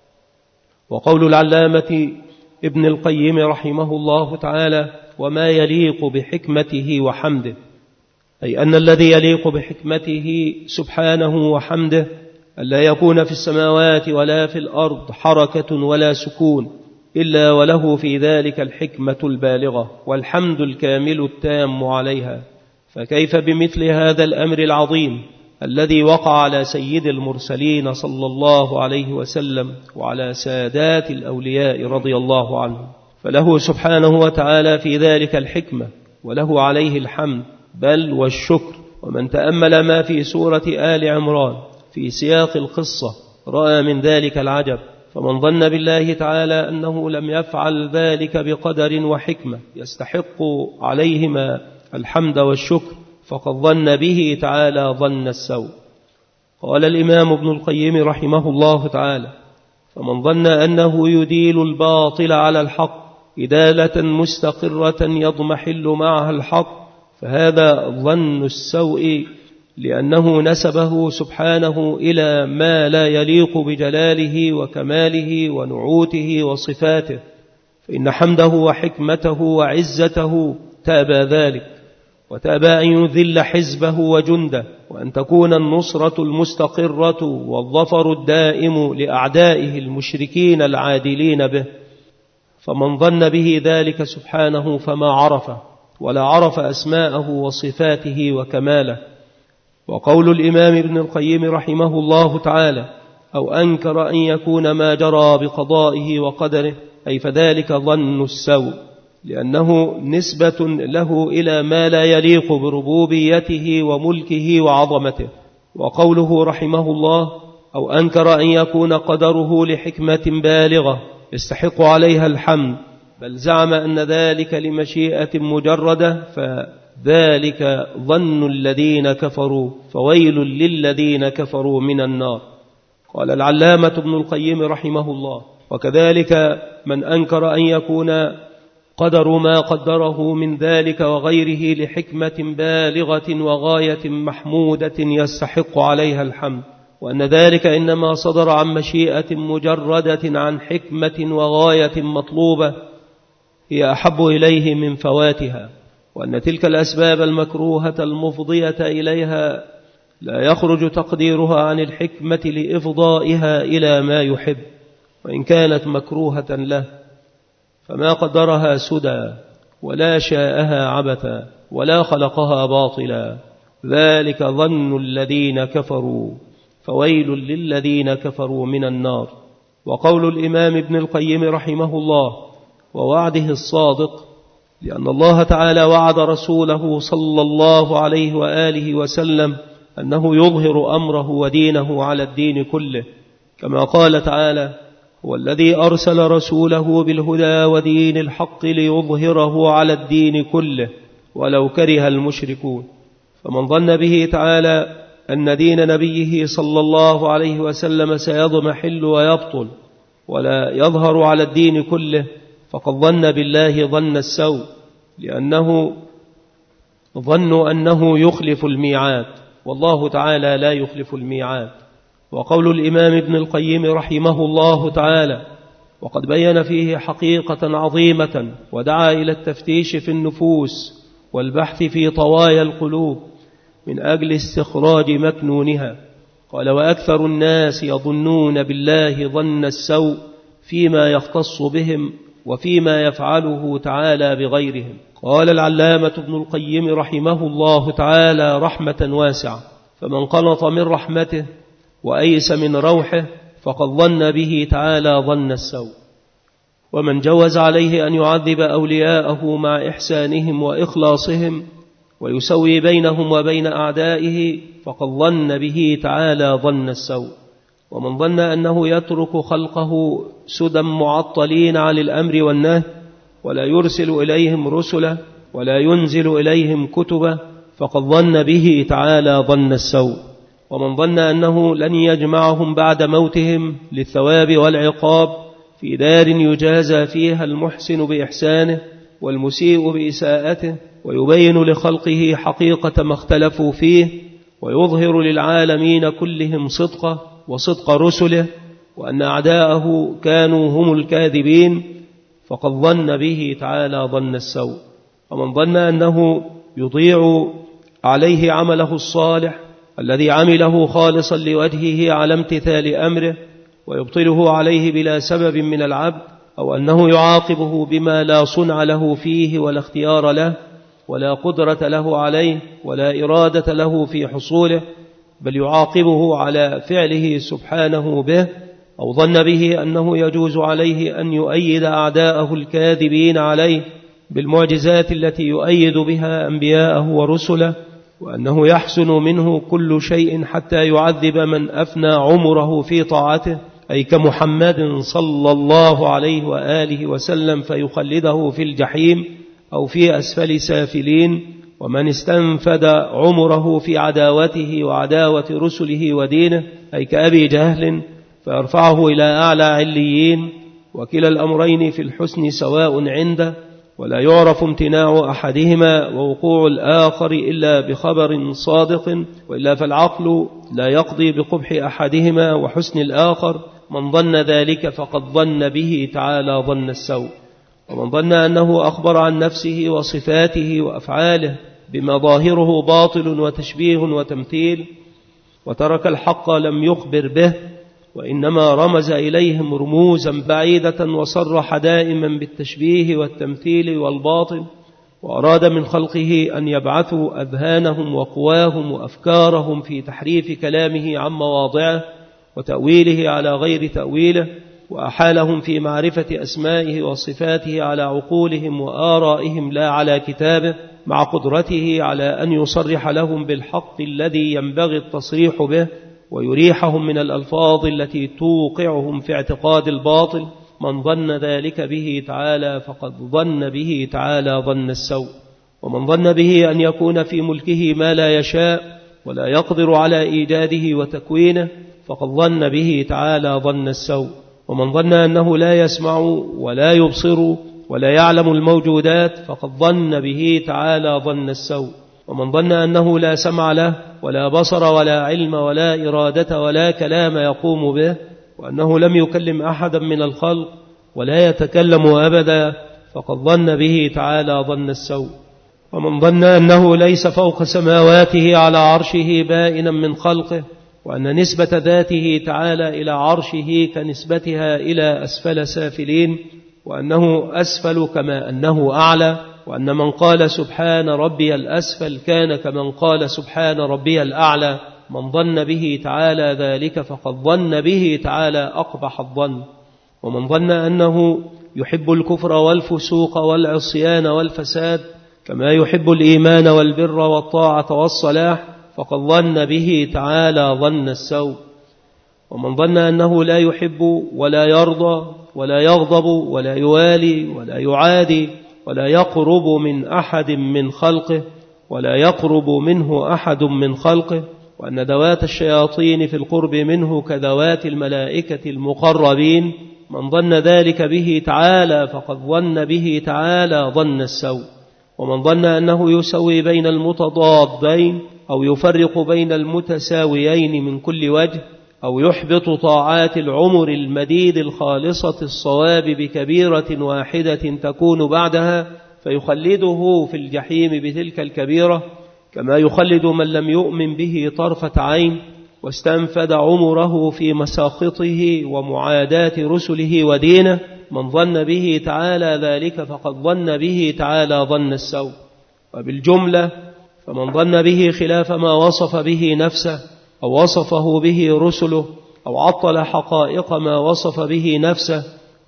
وقول العلامة ابن القيم رحمه الله تعالى: وما يليق بحكمته وحمده، أي أن الذي يليق بحكمته سبحانه وحمده ألا يكون في السماوات ولا في الأرض حركة ولا سكون إلا وله في ذلك الحكمة البالغة والحمد الكامل التام عليها. فكيف بمثل هذا الأمر العظيم الذي وقع على سيد المرسلين صلى الله عليه وسلم وعلى سادات الأولياء رضي الله عنهم؟ فله سبحانه وتعالى في ذلك الحكمة وله عليه الحمد بل والشكر. ومن تأمل ما في سورة آل عمران في سياق القصة رأى من ذلك العجب. فمن ظن بالله تعالى أنه لم يفعل ذلك بقدر وحكمة يستحق عليهما الحمد والشكر فقد ظن به تعالى ظن السوء. قال الإمام ابن القيم رحمه الله تعالى: فمن ظن أنه يديل الباطل على الحق إدالة مستقرة يضمحل معها الحق فهذا ظن السوء، لأنه نسبه سبحانه إلى ما لا يليق بجلاله وكماله ونعوته وصفاته، فإن حمده وحكمته وعزته تابى ذلك، وتابى أن يذل حزبه وجنده، وأن تكون النصرة المستقرة والظفر الدائم لأعدائه المشركين العادلين به. فمن ظن به ذلك سبحانه فما عرفه ولا عرف أسماءه وصفاته وكماله. وقول الإمام ابن القيم رحمه الله تعالى: أو أنكر أن يكون ما جرى بقضائه وقدره، أي فذلك ظن السوء، لأنه نسبة له إلى ما لا يليق بربوبيته وملكه وعظمته. وقوله رحمه الله: أو أنكر أن يكون قدره لحكمة بالغة يستحق عليها الحمد، بل زعم أن ذلك لمشيئة مجردة، فذلك ظن الذين كفروا فويل للذين كفروا من النار. قال العلامة ابن القيم رحمه الله: وكذلك من أنكر أن يكون قدر ما قدره من ذلك وغيره لحكمة بالغة وغاية محمودة يستحق عليها الحمد، وأن ذلك إنما صدر عن مشيئة مجردة عن حكمة وغاية مطلوبة هي أحب إليه من فواتها، وأن تلك الأسباب المكروهة المفضية إليها لا يخرج تقديرها عن الحكمة لإفضائها إلى ما يحب، وإن كانت مكروهة له فما قدرها سدى ولا شاءها عبثا ولا خلقها باطلا. ذلك ظن الذين كفروا فويل للذين كفروا من النار. وقول الإمام ابن القيم رحمه الله: ووعده الصادق، لأن الله تعالى وعد رسوله صلى الله عليه وآله وسلم أنه يظهر أمره ودينه على الدين كله، كما قال تعالى: هو الذي أرسل رسوله بالهدى ودين الحق ليظهره على الدين كله ولو كره المشركون. فمن ظن به تعالى أن دين نبيه صلى الله عليه وسلم سيضمحل ويبطل ولا يظهر على الدين كله فقد ظن بالله ظن السوء، لأنه ظن أنه يخلف الميعاد، والله تعالى لا يخلف الميعاد. وقول الإمام ابن القيم رحمه الله تعالى: وقد بين فيه حقيقة عظيمة ودعا إلى التفتيش في النفوس والبحث في طوايا القلوب من أجل استخراج مكنونها. قال: وأكثر الناس يظنون بالله ظن السوء فيما يختص بهم وفيما يفعله تعالى بغيرهم. قال العلامة ابن القيم رحمه الله تعالى رحمة واسعة: فمن قنط من رحمته وأيس من روحه فقد ظن به تعالى ظن السوء. ومن جوز عليه أن يعذب أولياءه مع إحسانهم وإخلاصهم ويسوي بينهم وبين أعدائه فقد ظن به تعالى ظن السوء. ومن ظن أنه يترك خلقه سدى معطلين عن الأمر والنهي ولا يرسل إليهم رسله ولا ينزل إليهم كتبه فقد ظن به تعالى ظن السوء. ومن ظن أنه لن يجمعهم بعد موتهم للثواب والعقاب في دار يجازى فيها المحسن بإحسانه والمسيء بإساءته ويبين لخلقه حقيقة ما اختلفوا فيه، ويظهر للعالمين كلهم صدقه وصدق رسله، وأن أعداءه كانوا هم الكاذبين، فقد ظن به تعالى ظن السوء. ومن ظن أنه يضيع عليه عمله الصالح الذي عمله خالصا لوجهه على امتثال أمره، ويبطله عليه بلا سبب من العبد، أو أنه يعاقبه بما لا صنع له فيه ولا اختيار له ولا قدرة له عليه ولا إرادة له في حصوله، بل يعاقبه على فعله سبحانه به، أو ظن به أنه يجوز عليه أن يؤيد أعداءه الكاذبين عليه بالمعجزات التي يؤيد بها أنبياءه ورسله، وأنه يحسن منه كل شيء حتى يعذب من أفنى عمره في طاعته، أي كمحمد صلى الله عليه وآله وسلم، فيخلده في الجحيم أو في أسفل سافلين، ومن استنفد عمره في عداوته وعداوة رسله ودينه، أي كأبي جهل، فيرفعه إلى أعلى عليين، وكلا الأمرين في الحسن سواء عنده، ولا يعرف امتناع أحدهما ووقوع الآخر إلا بخبر صادق، وإلا فالعقل لا يقضي بقبح أحدهما وحسن الآخر. من ظن ذلك فقد ظن به تعالى ظن السوء. ومن ظن أنه أخبر عن نفسه وصفاته وأفعاله بما ظاهره باطل وتشبيه وتمثيل، وترك الحق لم يخبر به، وإنما رمز إليهم رموزا بعيدة، وصرح دائما بالتشبيه والتمثيل والباطل، وأراد من خلقه أن يبعثوا أذهانهم وقواهم وأفكارهم في تحريف كلامه عن مواضعه وتأويله على غير تأويله، وأحالهم في معرفة أسمائه وصفاته على عقولهم وآرائهم لا على كتابه، مع قدرته على أن يصرح لهم بالحق الذي ينبغي التصريح به، ويريحهم من الألفاظ التي توقعهم في اعتقاد الباطل. من ظن ذلك به تعالى فقد ظن به تعالى ظن السوء. ومن ظن به أن يكون في ملكه ما لا يشاء ولا يقدر على إيجاده وتكوينه، فقد ظن به تعالى ظن السوء. ومن ظن أنه لا يسمع ولا يبصر ولا يعلم الموجودات، فقد ظن به تعالى ظن السوء. ومن ظن أنه لا سمع له ولا بصر ولا علم ولا إرادة ولا كلام يقوم به، وأنه لم يكلم أحدا من الخلق ولا يتكلم أبدا، فقد ظن به تعالى ظن السوء. ومن ظن أنه ليس فوق سماواته على عرشه بائنا من خلقه، وأن نسبة ذاته تعالى إلى عرشه كنسبتها إلى أسفل سافلين، وأنه أسفل كما أنه أعلى، وأن من قال سبحان ربي الأسفل كان كمن قال سبحان ربي الأعلى. من ظن به تعالى ذلك فقد ظن به تعالى أقبح الظن. ومن ظن أنه يحب الكفر والفسوق والعصيان والفساد كما يحب الإيمان والبر والطاعة والصلاح، فقد ظن به تعالى ظن السوء. ومن ظن أنه لا يحب ولا يرضى ولا يغضب ولا يوالي ولا يعادي ولا يقرب من أحد من خلقه ولا يقرب منه أحد من خلقه، وأن ذوات الشياطين في القرب منه كذوات الملائكة المقربين، من ظن ذلك به تعالى فقد ظن به تعالى ظن السوء. ومن ظن أنه يسوي بين المتضادين أو يفرق بين المتساويين من كل وجه، أو يحبط طاعات العمر المديد الخالصة الصواب بكبيرة واحدة تكون بعدها، فيخلده في الجحيم بتلك الكبيرة، كما يخلد من لم يؤمن به طرفة عين واستنفد عمره في مساخطه ومعاداة رسله ودينه. من ظن به تعالى ذلك فقد ظن به تعالى ظن السوء. وبالجملة فمن ظن به خلاف ما وصف به نفسه أو وصفه به رسله، أو عطل حقائق ما وصف به نفسه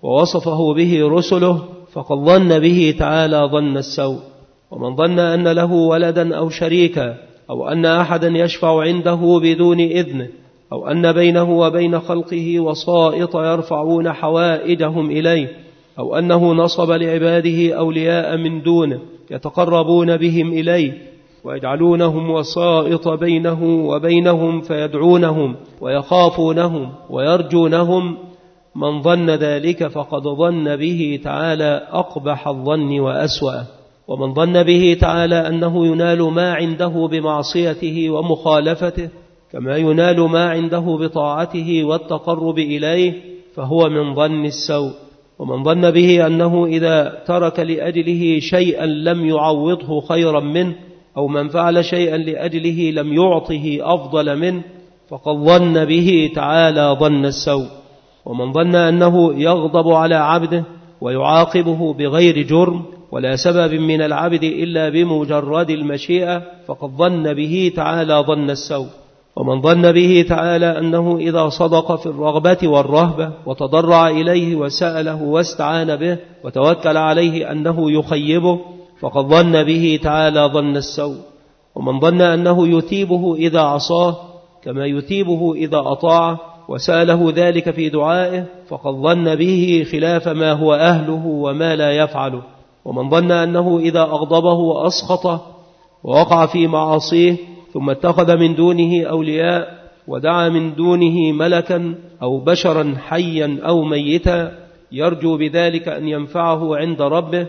ووصفه به رسله، فقد ظن به تعالى ظن السوء. ومن ظن أن له ولدا أو شريكا، أو أن أحدا يشفع عنده بدون إذنه، أو أن بينه وبين خلقه وسائط يرفعون حوائجهم إليه، أو أنه نصب لعباده أولياء من دونه يتقربون بهم إليه ويجعلونهم وسائط بينه وبينهم فيدعونهم ويخافونهم ويرجونهم. من ظن ذلك فقد ظن به تعالى أقبح الظن وأسوأه. ومن ظن به تعالى أنه ينال ما عنده بمعصيته ومخالفته كما ينال ما عنده بطاعته والتقرب إليه فهو من ظن السوء. ومن ظن به أنه إذا ترك لأجله شيئا لم يعوضه خيرا منه، أو من فعل شيئا لأجله لم يعطه أفضل منه، فقد ظن به تعالى ظن السوء. ومن ظن أنه يغضب على عبده ويعاقبه بغير جرم ولا سبب من العبد إلا بمجرد المشيئة، فقد ظن به تعالى ظن السوء. ومن ظن به تعالى أنه إذا صدق في الرغبة والرهبة وتضرع إليه وسأله واستعان به وتوكل عليه أنه يخيبه، فقد ظن به تعالى ظن السوء. ومن ظن أنه يثيبه إذا عصاه كما يثيبه إذا أطاعه وسأله ذلك في دعائه، فقد ظن به خلاف ما هو أهله وما لا يفعله. ومن ظن أنه إذا أغضبه وأسخطه ووقع في معاصيه ثم اتخذ من دونه أولياء ودعا من دونه ملكا أو بشرا حيا أو ميتا يرجو بذلك أن ينفعه عند ربه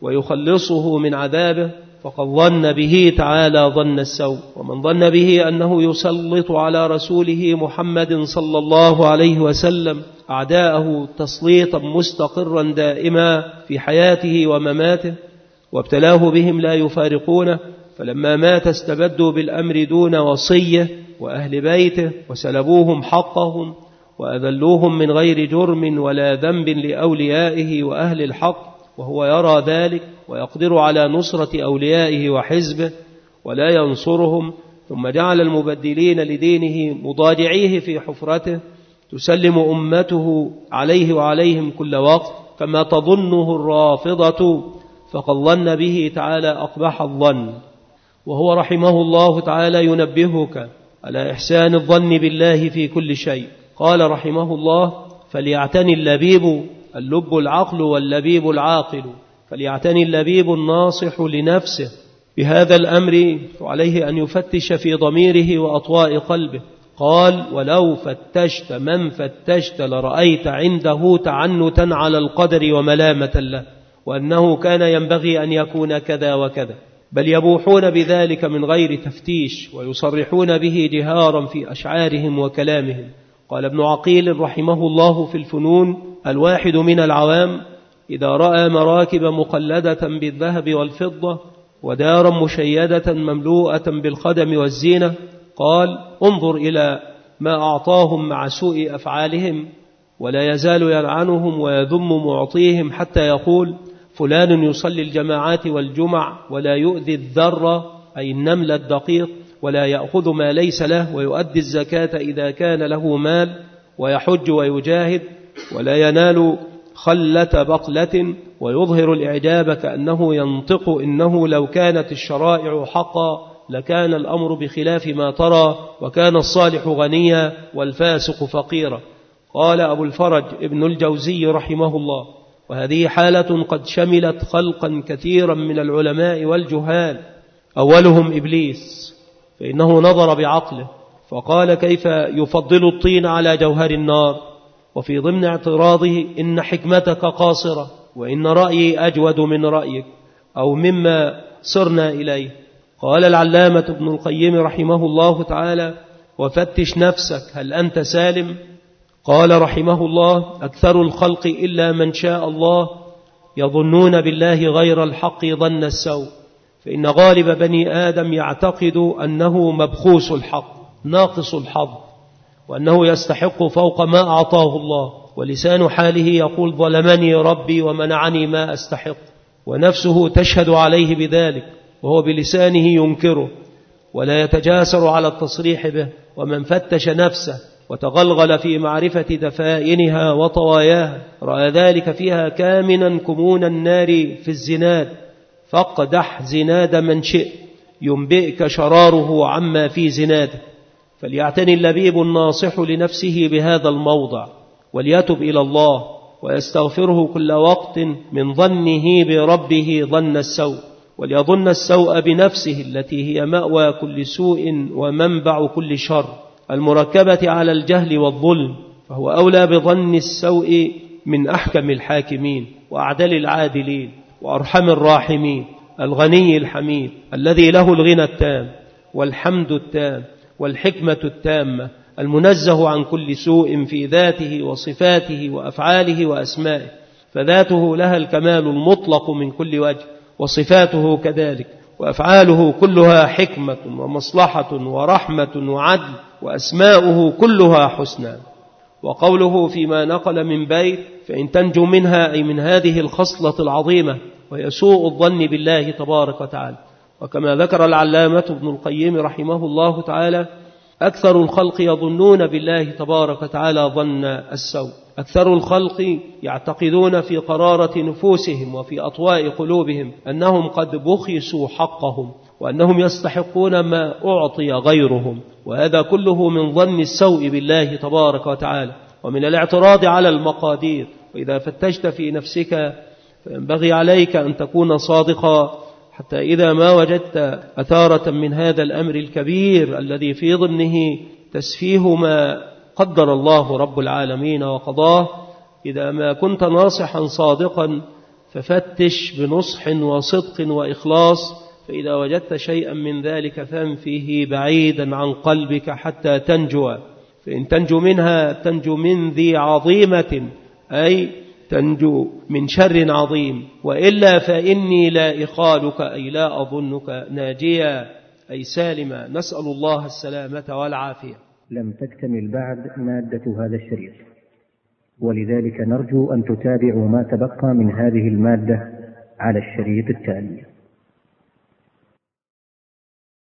ويخلصه من عذابه، فقد ظن به تعالى ظن السوء. ومن ظن به أنه يسلط على رسوله محمد صلى الله عليه وسلم أعداءه تسليطا مستقرا دائما في حياته ومماته وابتلاه بهم لا يفارقونه، فلما مات استبدوا بالأمر دون وصية وأهل بيته وسلبوهم حقهم وأذلوهم من غير جرم ولا ذنب لأوليائه وأهل الحق، وهو يرى ذلك ويقدر على نصرة أوليائه وحزبه ولا ينصرهم، ثم جعل المبدلين لدينه مضاجعيه في حفرته تسلم أمته عليه وعليهم كل وقت كما تظنه الرافضة، فقد ظن به تعالى أقبح الظن. وهو رحمه الله تعالى ينبهك على إحسان الظن بالله في كل شيء. قال رحمه الله: فليعتني اللبيب، اللب العقل واللبيب العاقل، فليعتني اللبيب الناصح لنفسه بهذا الأمر، وعليه أن يفتش في ضميره وأطواء قلبه. قال: ولو فتشت من فتشت لرأيت عنده تعنتا على القدر وملامة له، وأنه كان ينبغي أن يكون كذا وكذا، بل يبوحون بذلك من غير تفتيش ويصرحون به جهارا في أشعارهم وكلامهم. قال ابن عقيل رحمه الله في الفنون: الواحد من العوام إذا رأى مراكب مقلدة بالذهب والفضة ودارا مشيدة مملوءة بالخدم والزينة قال: انظر إلى ما أعطاهم مع سوء أفعالهم، ولا يزال يلعنهم ويذم معطيهم حتى يقول: فلان يصلي الجماعات والجمع ولا يؤذي الذرة أي النمل الدقيق، ولا يأخذ ما ليس له، ويؤدي الزكاة إذا كان له مال، ويحج ويجاهد، ولا ينال خلة بقلة، ويظهر الإعجاب كأنه ينطق: إنه لو كانت الشرائع حقا لكان الأمر بخلاف ما ترى، وكان الصالح غنيا والفاسق فقيرا. قال أبو الفرج ابن الجوزي رحمه الله: وهذه حالة قد شملت خلقا كثيرا من العلماء والجهال، أولهم إبليس، فإنه نظر بعقله فقال: كيف يفضل الطين على جوهر النار؟ وفي ضمن اعتراضه: إن حكمتك قاصرة، وإن رأيي أجود من رأيك أو مما صرنا إليه. قال العلامة ابن القيم رحمه الله تعالى: وفتش نفسك هل أنت سالم؟ قال رحمه الله: أكثر الخلق إلا من شاء الله يظنون بالله غير الحق ظن السوء، فإن غالب بني آدم يعتقد أنه مبخوس الحق ناقص الحظ، وأنه يستحق فوق ما أعطاه الله، ولسان حاله يقول: ظلمني ربي ومنعني ما أستحق، ونفسه تشهد عليه بذلك، وهو بلسانه ينكره ولا يتجاسر على التصريح به. ومن فتش نفسه وتغلغل في معرفة دفائنها وطواياها رأى ذلك فيها كامنا كمون النار في الزناد، فاقدح زناد من شئ ينبئك شراره عما في زناده. فليعتني اللبيب الناصح لنفسه بهذا الموضع، وليتب إلى الله ويستغفره كل وقت من ظنه بربه ظن السوء، وليظن السوء بنفسه التي هي مأوى كل سوء ومنبع كل شر، المركبة على الجهل والظلم، فهو أولى بظن السوء من أحكم الحاكمين وأعدل العادلين وأرحم الراحمين. الغني الحميد الذي له الغنى التام والحمد التام والحكمة التامة، المنزه عن كل سوء في ذاته وصفاته وأفعاله وأسمائه، فذاته لها الكمال المطلق من كل وجه، وصفاته كذلك، وأفعاله كلها حكمة ومصلحة ورحمة وعدل، وأسماؤه كلها حسنى. وقوله فيما نقل من بيت فإن تنجو منها، أي من هذه الخصلة العظيمة وهي سوء الظن بالله تبارك وتعالى. وكما ذكر العلامة ابن القيم رحمه الله تعالى: أكثر الخلق يظنون بالله تبارك وتعالى ظن السوء. أكثر الخلق يعتقدون في قرارة نفوسهم وفي أطواء قلوبهم أنهم قد بخسوا حقهم، وأنهم يستحقون ما أعطي غيرهم، وهذا كله من ظن السوء بالله تبارك وتعالى ومن الاعتراض على المقادير. وإذا فتشت في نفسك فينبغي عليك أن تكون صادقا، حتى إذا ما وجدت أثارة من هذا الأمر الكبير الذي في ضمنه تسفيه ما قدر الله رب العالمين وقضاه، إذا ما كنت ناصحا صادقا ففتش بنصح وصدق وإخلاص، فإذا وجدت شيئا من ذلك فانفه بعيدا عن قلبك حتى تنجو. فإن تنجو منها تنجو من ذي عظيمة، أي تنجو من شر عظيم، وإلا فإني لا إخالك، أي لا أظنك ناجيا، أي سالما. نسأل الله السلامة والعافية. لم تكتمل بعد مادة هذا الشريط، ولذلك نرجو أن تتابعوا ما تبقى من هذه المادة على الشريط التالي.